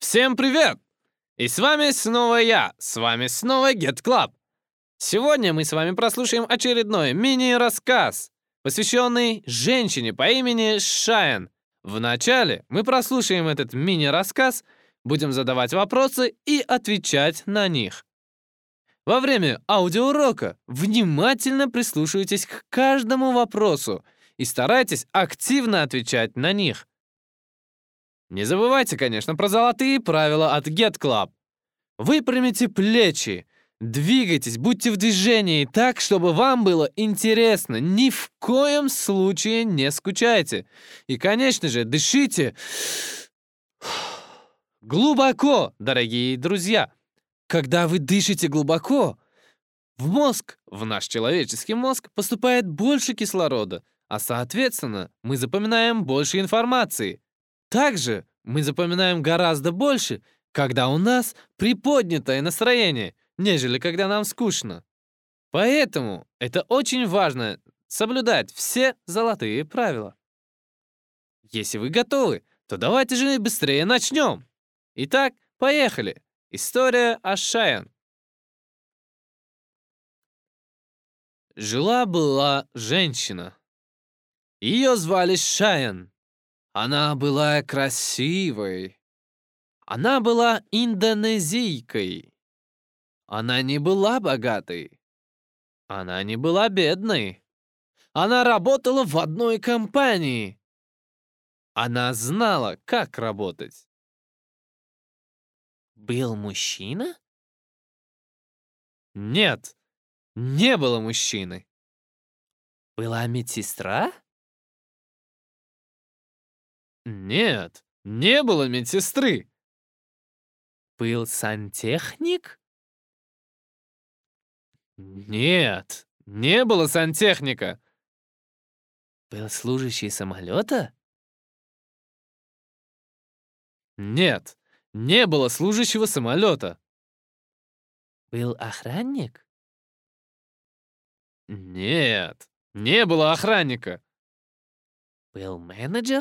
Всем привет! И с вами снова я, с вами снова Get Club. Сегодня мы с вами прослушаем очередной мини-рассказ, посвященный женщине по имени Шайен. Вначале мы прослушаем этот мини-рассказ, будем задавать вопросы и отвечать на них. Во время аудиоурока внимательно прислушивайтесь к каждому вопросу и старайтесь активно отвечать на них. Не забывайте, конечно, про золотые правила от Get Club. Выпрямите плечи, двигайтесь, будьте в движении так, чтобы вам было интересно. Ни в коем случае не скучайте. И, конечно же, дышите глубоко, дорогие друзья. Когда вы дышите глубоко, в наш человеческий мозг, поступает больше кислорода, а соответственно, мы запоминаем больше информации. Также мы запоминаем гораздо больше, когда у нас приподнятое настроение, нежели когда нам скучно. Поэтому это очень важно соблюдать все золотые правила. Если вы готовы, то давайте же быстрее начнем. Итак, поехали. История о Шайен. Жила-была женщина. Ее звали Шайен. Она была красивой. Она была индонезийкой. Она не была богатой. Она не была бедной. Она работала в одной компании. Она знала, как работать. Был мужчина? Нет, не было мужчины. Была медсестра? Нет, не было медсестры. Был сантехник? Нет, не было сантехника. Был служащий самолета? Нет, не было служащего самолета. Был охранник? Нет, не было охранника. Был менеджер?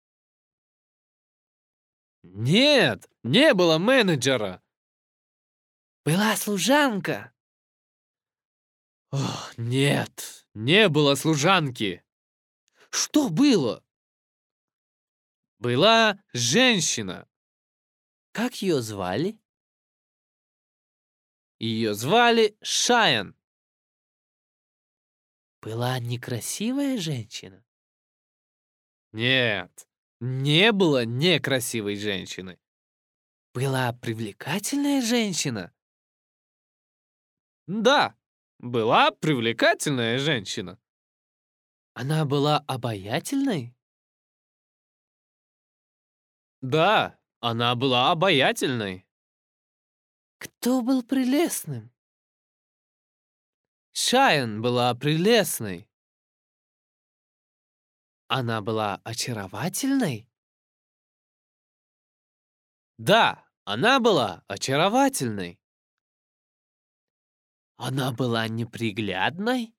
Нет, не было менеджера. Была служанка? Ох, нет, не было служанки. Что было? Была женщина. Как ее звали? Ее звали Шайен. Была некрасивая женщина? Нет, не было некрасивой женщины. Была привлекательная женщина? Да, была привлекательная женщина. Она была обаятельной? Да, она была обаятельной. Кто был прелестным? Шайен была прелестной. Она была очаровательной? Да, она была очаровательной. Она была неприглядной?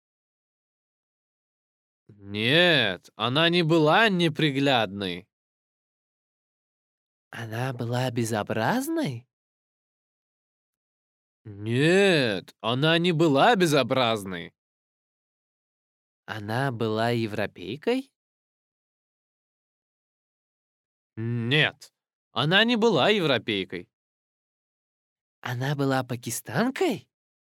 Нет, она не была неприглядной. Она была безобразной? Нет, она не была безобразной. Она была европейкой? Нет, она не была европейкой. Она была пакистанкой?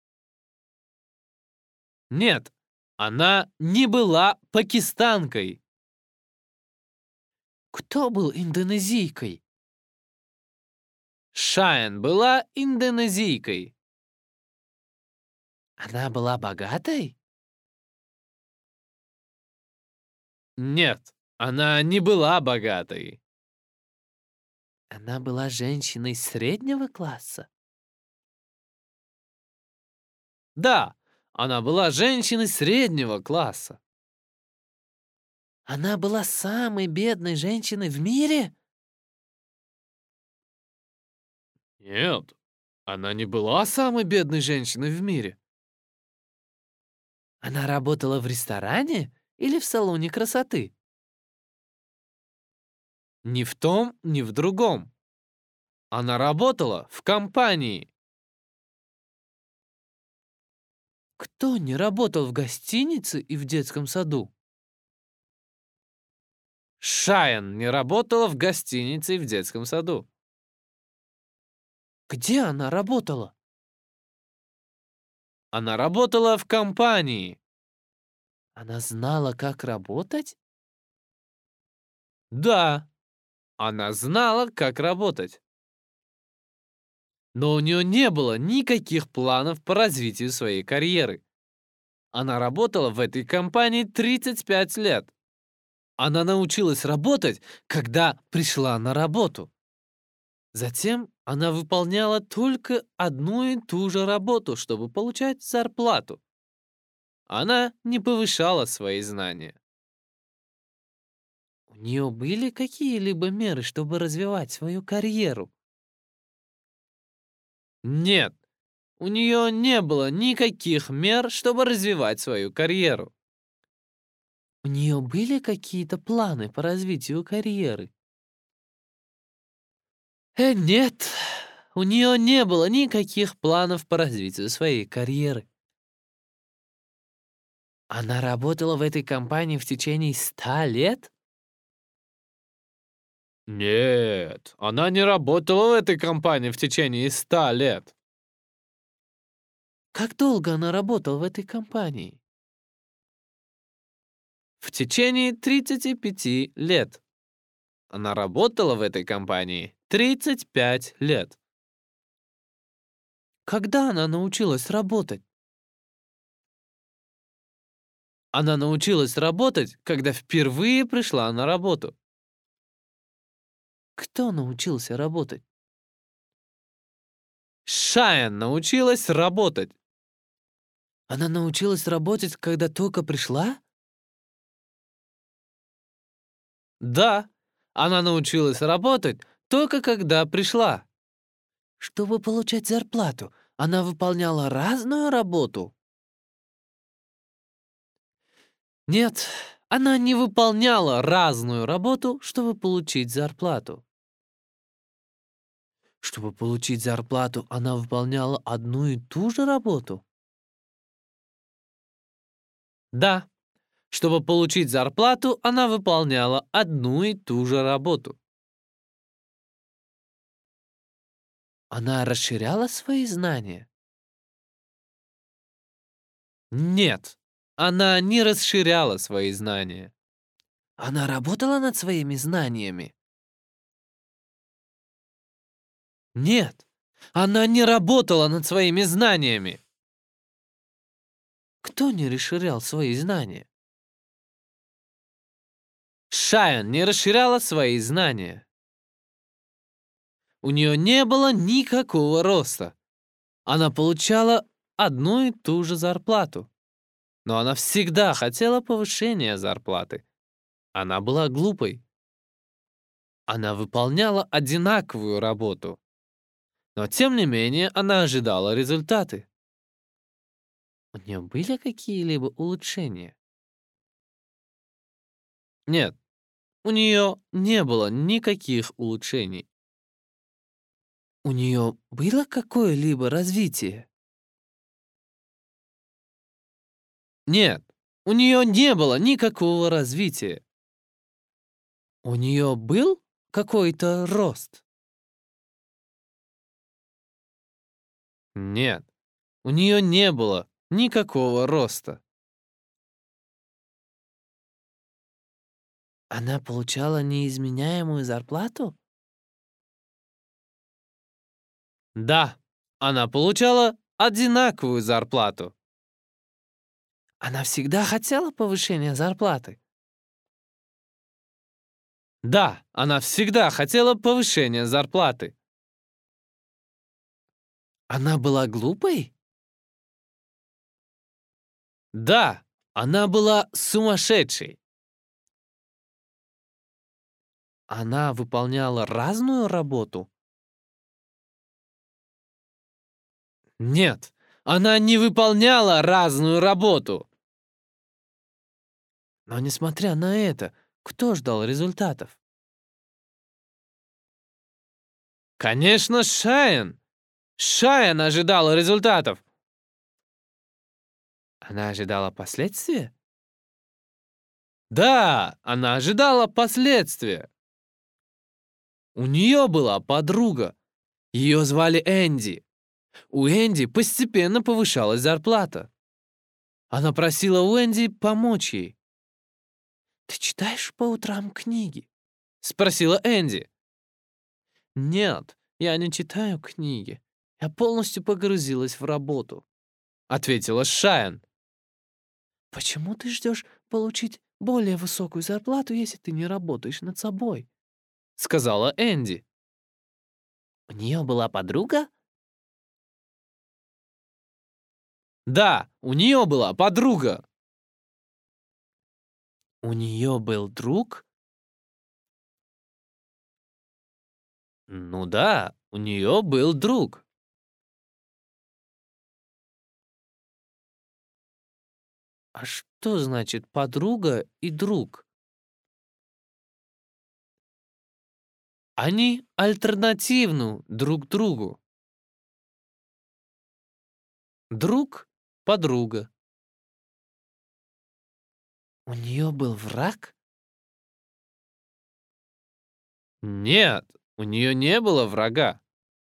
Нет, она не была пакистанкой. Кто был индонезийкой? Шайен была индонезийкой. Она была богатой? Нет, она не была богатой. Она была женщиной среднего класса? Да, она была женщиной среднего класса. Она была самой бедной женщиной в мире? Нет, она не была самой бедной женщиной в мире. Она работала в ресторане или в салоне красоты? Ни в том, ни в другом. Она работала в компании. Кто не работал в гостинице и в детском саду? Шайен не работала в гостинице и в детском саду. Где она работала? Она работала в компании. Она знала, как работать? Да, она знала, как работать. Но у нее не было никаких планов по развитию своей карьеры. Она работала в этой компании 35 лет. Она научилась работать, когда пришла на работу. Затем она выполняла только одну и ту же работу, чтобы получать зарплату. Она не повышала свои знания. У нее были какие-либо меры, чтобы развивать свою карьеру? Нет, у нее не было никаких мер, чтобы развивать свою карьеру. У нее были какие-то планы по развитию карьеры? Нет, у нее не было никаких планов по развитию своей карьеры. Она работала в этой компании в течение 100 лет? Нет, она не работала в этой компании в течение 100 лет. Как долго она работала в этой компании? В течение 35 лет. Она работала в этой компании 35 лет. Когда она научилась работать? Она научилась работать, когда впервые пришла на работу. Кто научился работать? Шайен научилась работать. Она научилась работать, когда только пришла? Да, она научилась работать только когда пришла. Чтобы получать зарплату, она выполняла разную работу? Нет, она не выполняла разную работу, чтобы получить зарплату. Чтобы получить зарплату, она выполняла одну и ту же работу? Да, чтобы получить зарплату, она выполняла одну и ту же работу. Она расширяла свои знания? Нет, она не расширяла свои знания. Она работала над своими знаниями? Нет, она не работала над своими знаниями. Кто не расширял свои знания? Шайен не расширяла свои знания. У нее не было никакого роста. Она получала одну и ту же зарплату. Но она всегда хотела повышения зарплаты. Она была глупой. Она выполняла одинаковую работу. Но тем не менее она ожидала результаты. У нее были какие-либо улучшения? Нет, у нее не было никаких улучшений. У нее было какое-либо развитие? Нет, у нее не было никакого развития. У нее был какой-то рост? Нет, у нее не было никакого роста. Она получала неизменяемую зарплату? Да, она получала одинаковую зарплату. Она всегда хотела повышения зарплаты? Да, она всегда хотела повышения зарплаты. Она была глупой? Да, она была сумасшедшей. Она выполняла разную работу? Нет, она не выполняла разную работу. Но несмотря на это, кто ждал результатов? Конечно, Шайн. Шайн ожидала результатов. Она ожидала последствия? Да, она ожидала последствия. У нее была подруга. Ее звали Энди. У Энди постепенно повышалась зарплата. Она просила у Энди помочь ей. Ты читаешь по утрам книги? Спросила Энди. Нет, я не читаю книги. Я полностью погрузилась в работу. Ответила Шайн. Почему ты ждешь получить более высокую зарплату, если ты не работаешь над собой? Сказала Энди. У нее была подруга? Да, у нее была подруга. У нее был друг? Ну да, у нее был друг. А что значит подруга и друг? Они альтернативны друг другу. Друг, подруга. У нее был враг? Нет, у нее не было врага.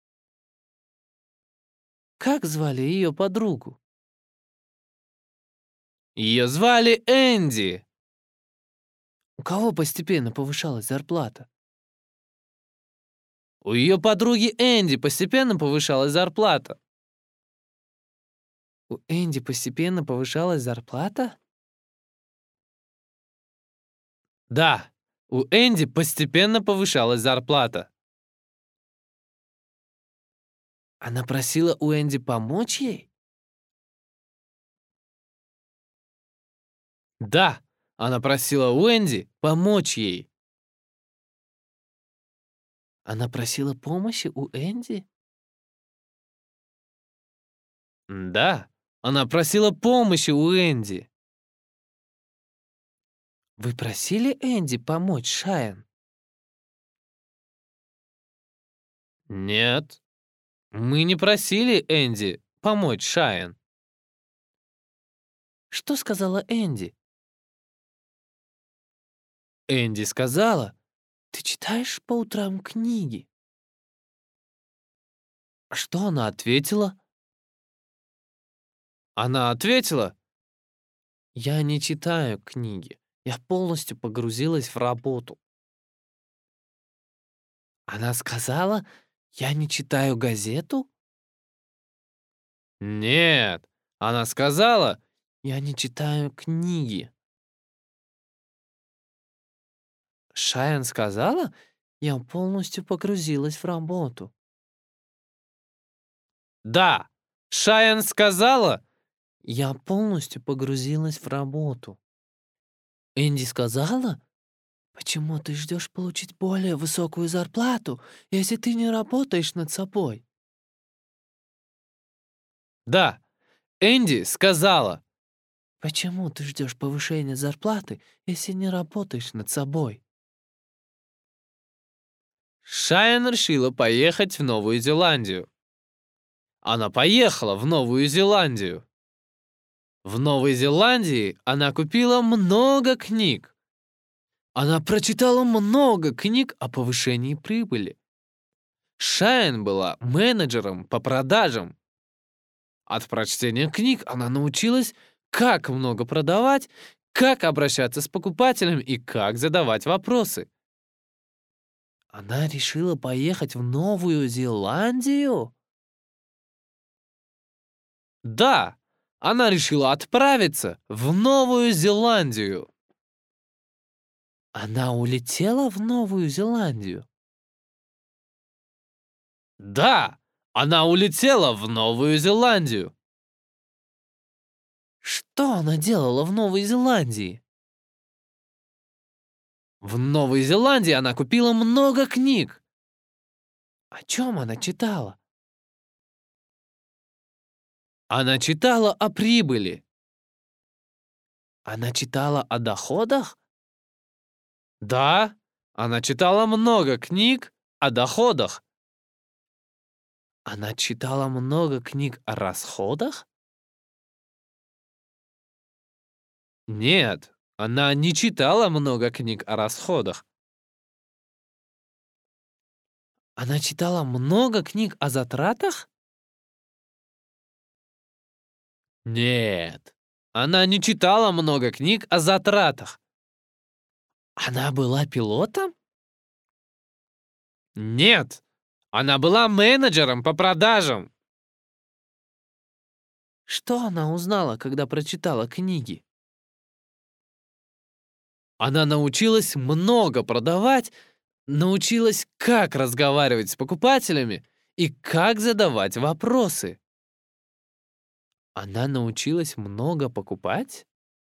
Как звали ее подругу? Ее звали Энди. У кого постепенно повышалась зарплата? У ее подруги Энди постепенно повышалась зарплата. У Энди постепенно повышалась зарплата? Да, у Энди постепенно повышалась зарплата. Она просила у Энди помочь ей? Да, она просила у Энди помочь ей. Она просила помощи у Энди? Да, она просила помощи у Энди. Вы просили Энди помочь Шайн? Нет, мы не просили Энди помочь Шайн. Что сказала Энди? Энди сказала, Ты читаешь по утрам книги? а что она ответила? Она ответила, Я не читаю книги. Я полностью погрузилась в работу. Она сказала, я не читаю газету? нет. Она сказала, Я не читаю книги. Шайн сказала, я полностью погрузилась в работу. да. Шайн сказала, Я полностью погрузилась в работу. Энди сказала, почему ты ждешь получить более высокую зарплату, если ты не работаешь над собой? да. Энди сказала, Почему ты ждешь повышения зарплаты, если не работаешь над собой? Шайн решила поехать в Новую Зеландию. Она поехала в Новую Зеландию. В Новой Зеландии она купила много книг. Она прочитала много книг о повышении прибыли. Шайн была менеджером по продажам. От прочтения книг она научилась, как много продавать, как обращаться с покупателем и как задавать вопросы. Она решила поехать в Новую Зеландию? Да, она решила отправиться в Новую Зеландию. Она улетела в Новую Зеландию? Да, она улетела в Новую Зеландию. Что она делала в Новой Зеландии? В Новой Зеландии она купила много книг. О чем она читала? Она читала о прибыли. Она читала о доходах? Да, она читала много книг о доходах. Она читала много книг о расходах? Нет, она не читала много книг о расходах. Она читала много книг о затратах? Нет, она не читала много книг о затратах. Она была пилотом? Нет, она была менеджером по продажам. Что она узнала, когда прочитала книги? Она научилась много продавать, научилась, как разговаривать с покупателями и как задавать вопросы. Она научилась много покупать?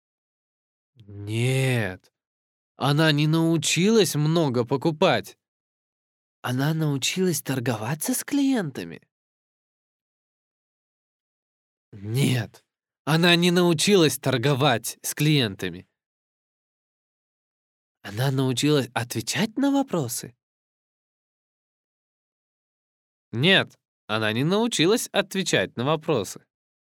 Нет, она не научилась много покупать. Она научилась торговаться с клиентами? Нет, она не научилась торговать с клиентами. Она научилась отвечать на вопросы? Нет, она не научилась отвечать на вопросы.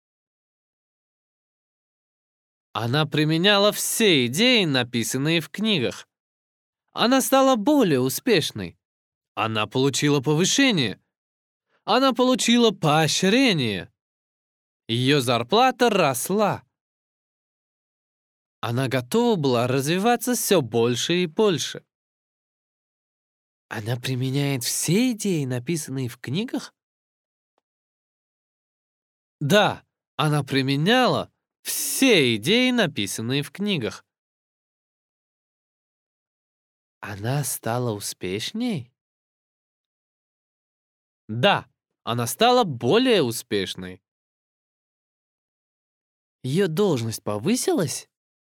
Она применяла все идеи, написанные в книгах. Она стала более успешной. Она получила повышение. Она получила поощрение. Ее зарплата росла. Она готова была развиваться все больше и больше. Она применяет все идеи, написанные в книгах? Да, она применяла все идеи, написанные в книгах. Она стала успешней? Да, она стала более успешной. Ее должность повысилась?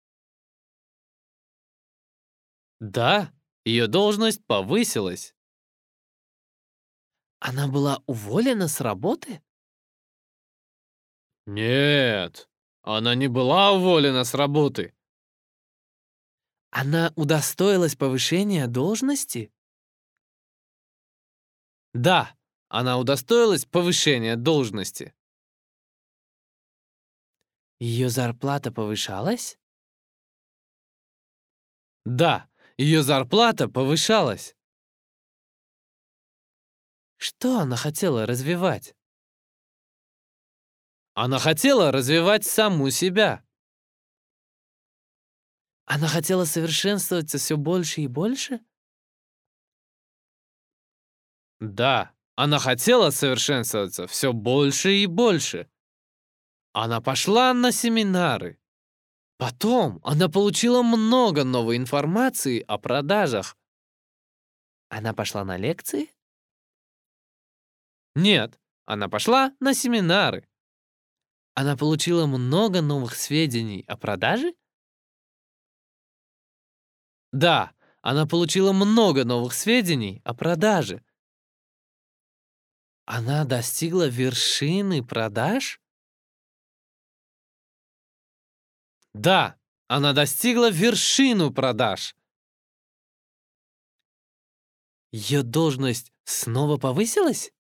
Да, ее должность повысилась. Она была уволена с работы? Нет, она не была уволена с работы. Она удостоилась повышения должности? Да, она удостоилась повышения должности. Ее зарплата повышалась? Да, ее зарплата повышалась. Что она хотела развивать? Она хотела развивать саму себя. Она хотела совершенствоваться все больше и больше? Да, она хотела совершенствоваться все больше и больше. Она пошла на семинары. Потом она получила много новой информации о продажах. Она пошла на лекции? Нет, она пошла на семинары. Она получила много новых сведений о продаже? Да, она получила много новых сведений о продаже. Она достигла вершины продаж? Да, она достигла вершину продаж. Ее должность снова повысилась?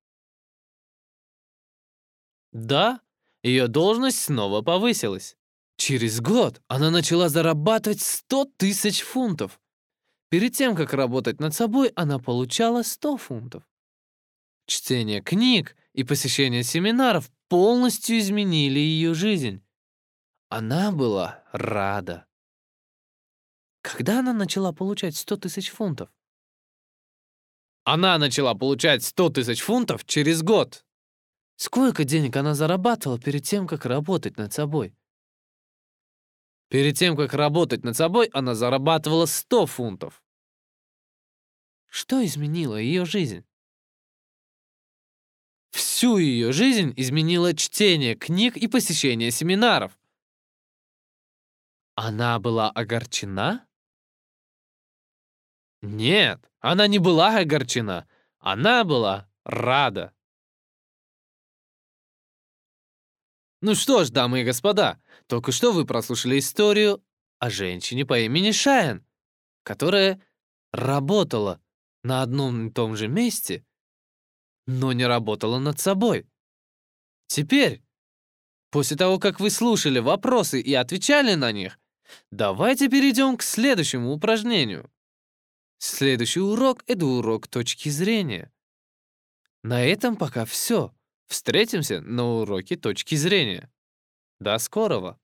Да, ее должность снова повысилась. Через год она начала зарабатывать 100 тысяч фунтов. Перед тем, как работать над собой, она получала 100 фунтов. Чтение книг и посещение семинаров полностью изменили ее жизнь. Она была рада. Когда она начала получать 100 тысяч фунтов? Она начала получать 100 тысяч фунтов через год. Сколько денег она зарабатывала перед тем, как работать над собой? Перед тем, как работать над собой, она зарабатывала 100 фунтов. Что изменило ее жизнь? Всю ее жизнь изменило чтение книг и посещение семинаров. Она была огорчена? Нет, она не была огорчена. Она была рада. Ну что ж, дамы и господа, только что вы прослушали историю о женщине по имени Шайен, которая работала на одном и том же месте но не работала над собой. Теперь, после того, как вы слушали вопросы и отвечали на них, давайте перейдем к следующему упражнению. Следующий урок — это урок точки зрения. На этом пока все. Встретимся на уроке точки зрения. До скорого!